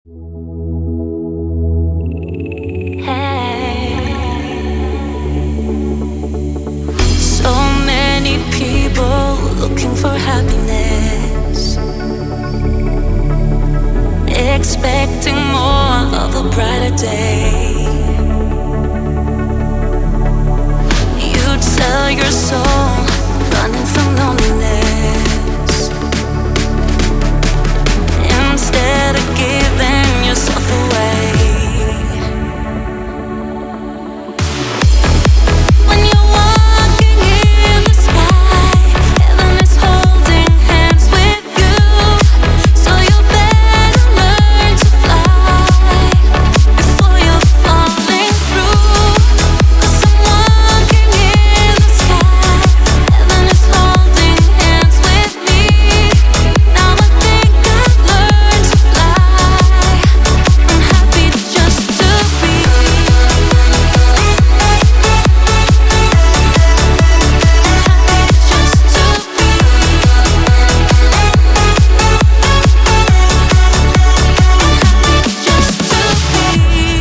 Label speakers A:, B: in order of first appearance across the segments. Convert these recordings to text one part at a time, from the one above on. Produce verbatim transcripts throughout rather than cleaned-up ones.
A: So many people looking for happiness, expecting more of a brighter day. You sell your soul, running from loneliness, instead of giving yourself away.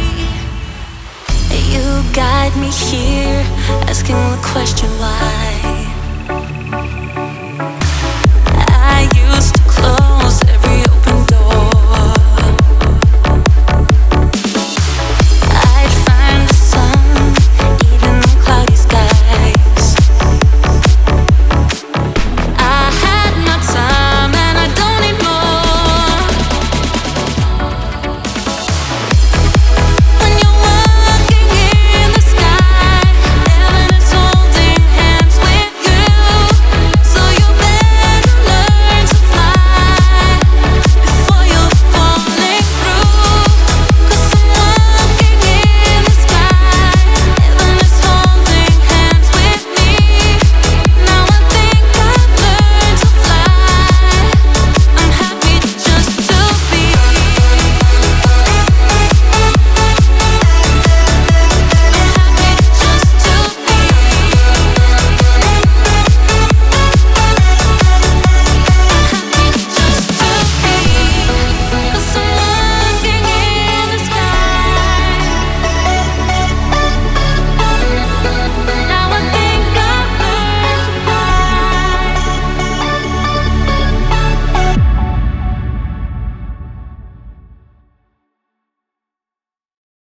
A: Guide me here, asking the question why.